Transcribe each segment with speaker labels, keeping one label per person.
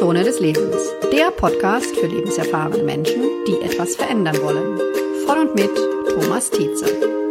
Speaker 1: Wechselzone des Lebens, der Podcast für lebenserfahrene Menschen, die etwas verändern wollen. Von und mit Thomas Tietze.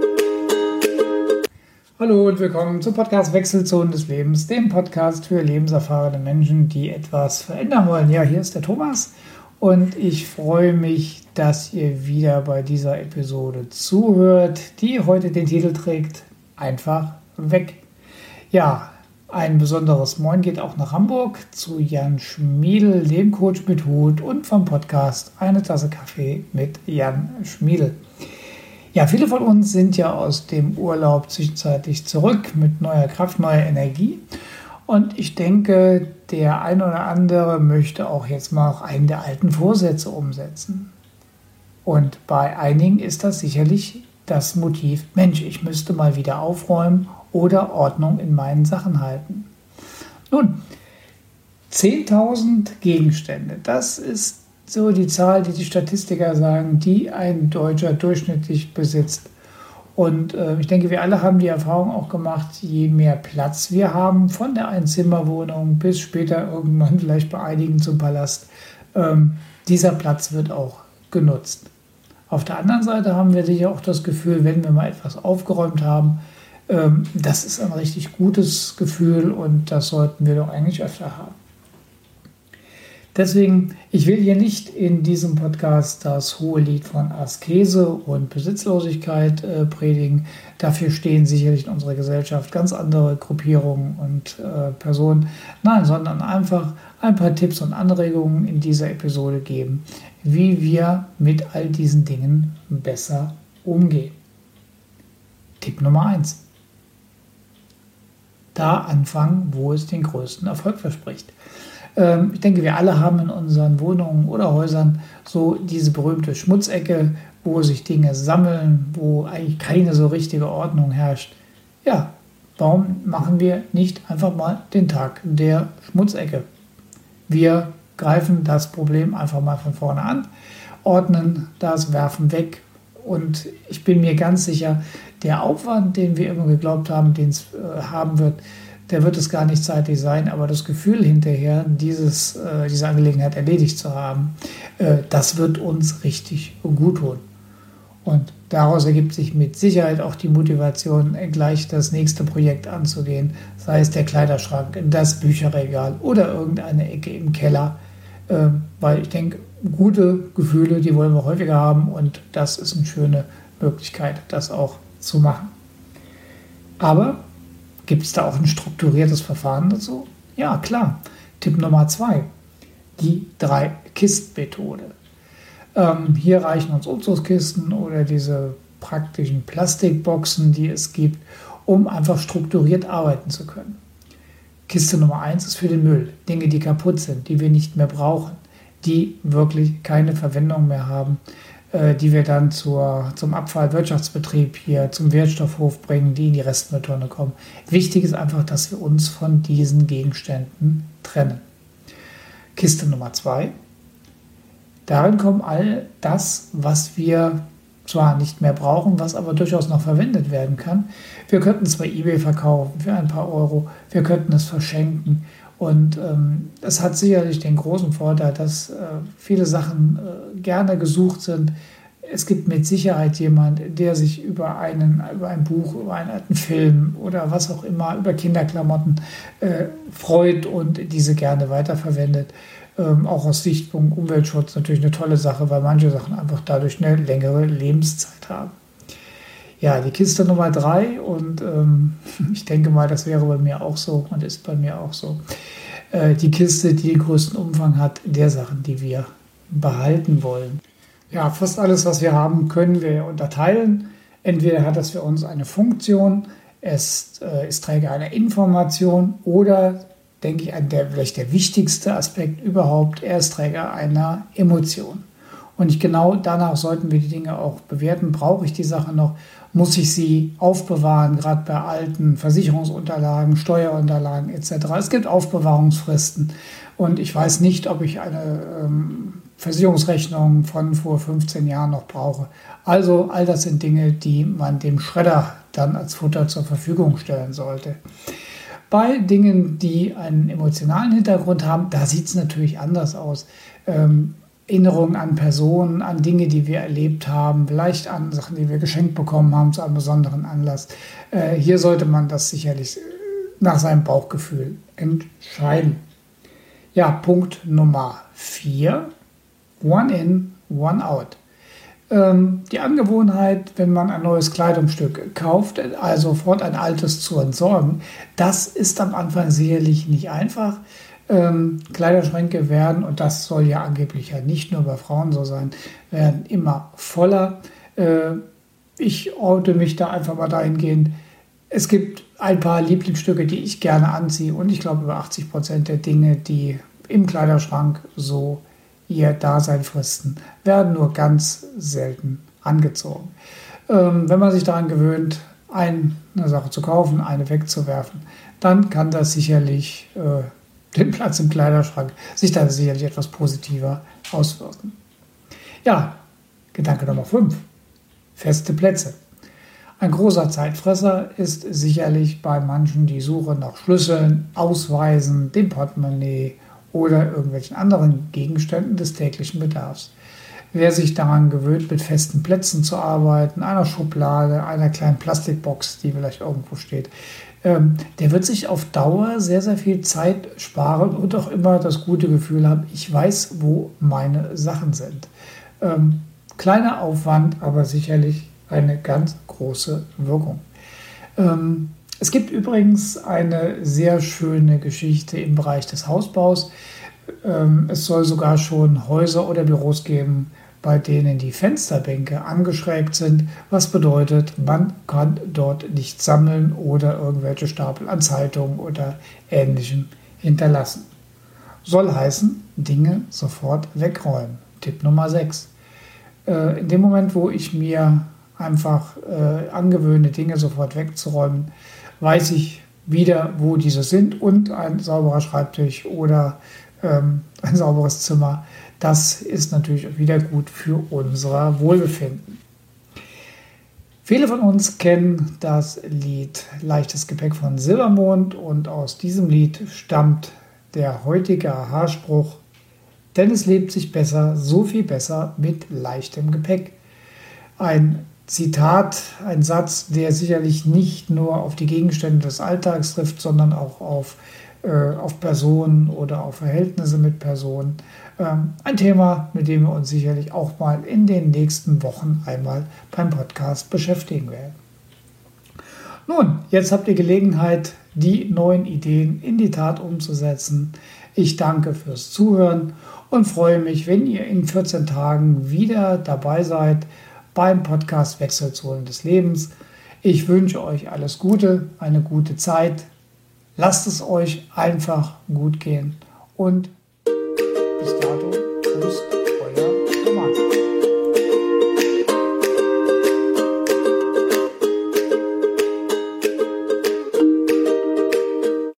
Speaker 2: Hallo und willkommen zum Podcast Wechselzone des Lebens, dem Podcast für lebenserfahrene Menschen, die etwas verändern wollen. Ja, hier ist der Thomas und ich freue mich, dass ihr wieder bei dieser Episode zuhört, die heute den Titel trägt, einfach weg. Ja, ein besonderes Moin geht auch nach Hamburg zu Jan Schmiedl, dem Coach mit Hut und vom Podcast Eine Tasse Kaffee mit Jan Schmiedl. Ja, viele von uns sind ja aus dem Urlaub zwischenzeitlich zurück mit neuer Kraft, neuer Energie. Und ich denke, der ein oder andere möchte auch jetzt mal auch einen der alten Vorsätze umsetzen. Und bei einigen ist das sicherlich das Motiv, Mensch, ich müsste mal wieder aufräumen oder Ordnung in meinen Sachen halten. Nun, 10.000 Gegenstände, das ist so die Zahl, die Statistiker sagen, die ein Deutscher durchschnittlich besitzt. Und ich denke, wir alle haben die Erfahrung auch gemacht, je mehr Platz wir haben, von der Einzimmerwohnung bis später irgendwann vielleicht bei einigen zum Palast, dieser Platz wird auch genutzt. Auf der anderen Seite haben wir sicher auch das Gefühl, wenn wir mal etwas aufgeräumt haben, das ist ein richtig gutes Gefühl und das sollten wir doch eigentlich öfter haben. Deswegen, ich will hier nicht in diesem Podcast das hohe Lied von Askese und Besitzlosigkeit predigen. Dafür stehen sicherlich in unserer Gesellschaft ganz andere Gruppierungen und Personen. Nein, sondern einfach ein paar Tipps und Anregungen in dieser Episode geben, wie wir mit all diesen Dingen besser umgehen. Tipp Nummer 1. Da anfangen, wo es den größten Erfolg verspricht. Ich denke, wir alle haben in unseren Wohnungen oder Häusern so diese berühmte Schmutzecke, wo sich Dinge sammeln, wo eigentlich keine so richtige Ordnung herrscht. Ja, warum machen wir nicht einfach mal den Tag der Schmutzecke? Wir greifen das Problem einfach mal von vorne an, ordnen das, werfen weg. Und ich bin mir ganz sicher, der Aufwand, den wir immer geglaubt haben, den es haben wird, der wird es gar nicht zeitlich sein, aber das Gefühl hinterher, diese Angelegenheit erledigt zu haben, das wird uns richtig gut tun. Und daraus ergibt sich mit Sicherheit auch die Motivation, gleich das nächste Projekt anzugehen, sei es der Kleiderschrank, das Bücherregal oder irgendeine Ecke im Keller, weil ich denke, gute Gefühle, die wollen wir häufiger haben und das ist eine schöne Möglichkeit, das auch zu machen. Aber gibt es da auch ein strukturiertes Verfahren dazu? Ja, klar. Tipp Nummer 2, die 3-Kisten-Methode. Hier reichen uns Umzugskisten oder diese praktischen Plastikboxen, die es gibt, um einfach strukturiert arbeiten zu können. Kiste Nummer 1 ist für den Müll. Dinge, die kaputt sind, die wir nicht mehr brauchen, die wirklich keine Verwendung mehr haben, die wir dann zum Abfallwirtschaftsbetrieb hier, zum Wertstoffhof bringen, die in die Restmülltonne kommen. Wichtig ist einfach, dass wir uns von diesen Gegenständen trennen. Kiste Nummer 2. Darin kommt all das, was wir zwar nicht mehr brauchen, was aber durchaus noch verwendet werden kann. Wir könnten es bei eBay verkaufen für ein paar Euro, wir könnten es verschenken. Und es hat sicherlich den großen Vorteil, dass viele Sachen gerne gesucht sind. Es gibt mit Sicherheit jemand, der sich über ein Buch, über einen alten Film oder was auch immer, über Kinderklamotten freut und diese gerne weiterverwendet. Auch aus Sicht von Umweltschutz natürlich eine tolle Sache, weil manche Sachen einfach dadurch eine längere Lebenszeit haben. Ja, die Kiste Nummer 3 und ich denke mal, das wäre bei mir auch so und ist bei mir auch so. Die Kiste, die den größten Umfang hat, der Sachen, die wir behalten wollen. Ja, fast alles, was wir haben, können wir unterteilen. Entweder hat es für uns eine Funktion, es ist Träger einer Information oder, denke ich, vielleicht der wichtigste Aspekt überhaupt, er ist Träger einer Emotion. Und genau danach sollten wir die Dinge auch bewerten. Brauche ich die Sache noch? Muss ich sie aufbewahren, gerade bei alten Versicherungsunterlagen, Steuerunterlagen etc. Es gibt Aufbewahrungsfristen und ich weiß nicht, ob ich eine Versicherungsrechnung von vor 15 Jahren noch brauche. Also all das sind Dinge, die man dem Schredder dann als Futter zur Verfügung stellen sollte. Bei Dingen, die einen emotionalen Hintergrund haben, da sieht es natürlich anders aus. Erinnerungen an Personen, an Dinge, die wir erlebt haben, vielleicht an Sachen, die wir geschenkt bekommen haben zu einem besonderen Anlass. Hier sollte man das sicherlich nach seinem Bauchgefühl entscheiden. Ja, Punkt Nummer 4, One in, One out. Die Angewohnheit, wenn man ein neues Kleidungsstück kauft, also sofort ein altes zu entsorgen, das ist am Anfang sicherlich nicht einfach. Kleiderschränke werden, und das soll ja angeblich ja nicht nur bei Frauen so sein, werden immer voller. Ich oute mich da einfach mal dahingehend. Es gibt ein paar Lieblingsstücke, die ich gerne anziehe, und ich glaube, über 80% der Dinge, die im Kleiderschrank so ihr Dasein fristen, werden nur ganz selten angezogen. Wenn man sich daran gewöhnt, eine Sache zu kaufen, eine wegzuwerfen, dann kann das sicherlich den Platz im Kleiderschrank sich dann sicherlich etwas positiver auswirken. Ja, Gedanke Nummer 5. Feste Plätze. Ein großer Zeitfresser ist sicherlich bei manchen die Suche nach Schlüsseln, Ausweisen, dem Portemonnaie oder irgendwelchen anderen Gegenständen des täglichen Bedarfs. Wer sich daran gewöhnt, mit festen Plätzen zu arbeiten, einer Schublade, einer kleinen Plastikbox, die vielleicht irgendwo steht, der wird sich auf Dauer sehr, sehr viel Zeit sparen und auch immer das gute Gefühl haben, ich weiß, wo meine Sachen sind. Kleiner Aufwand, aber sicherlich eine ganz große Wirkung. Es gibt übrigens eine sehr schöne Geschichte im Bereich des Hausbaus. Es soll sogar schon Häuser oder Büros geben, bei denen die Fensterbänke angeschrägt sind, was bedeutet, man kann dort nicht sammeln oder irgendwelche Stapel an Zeitungen oder Ähnlichem hinterlassen. Soll heißen, Dinge sofort wegräumen. Tipp Nummer 6. In dem Moment, wo ich mir einfach angewöhne, Dinge sofort wegzuräumen, weiß ich wieder, wo diese sind, und ein sauberer Schreibtisch oder ein sauberes Zimmer, das ist natürlich wieder gut für unser Wohlbefinden. Viele von uns kennen das Lied Leichtes Gepäck von Silbermond, und aus diesem Lied stammt der heutige Aha-Spruch: Denn es lebt sich besser, so viel besser mit leichtem Gepäck. Ein Zitat, ein Satz, der sicherlich nicht nur auf die Gegenstände des Alltags trifft, sondern auch auf Personen oder auf Verhältnisse mit Personen. Ein Thema, mit dem wir uns sicherlich auch mal in den nächsten Wochen einmal beim Podcast beschäftigen werden. Nun, jetzt habt ihr Gelegenheit, die neuen Ideen in die Tat umzusetzen. Ich danke fürs Zuhören und freue mich, wenn ihr in 14 Tagen wieder dabei seid beim Podcast Wechselzonen des Lebens. Ich wünsche euch alles Gute, eine gute Zeit. Lasst es euch einfach gut gehen und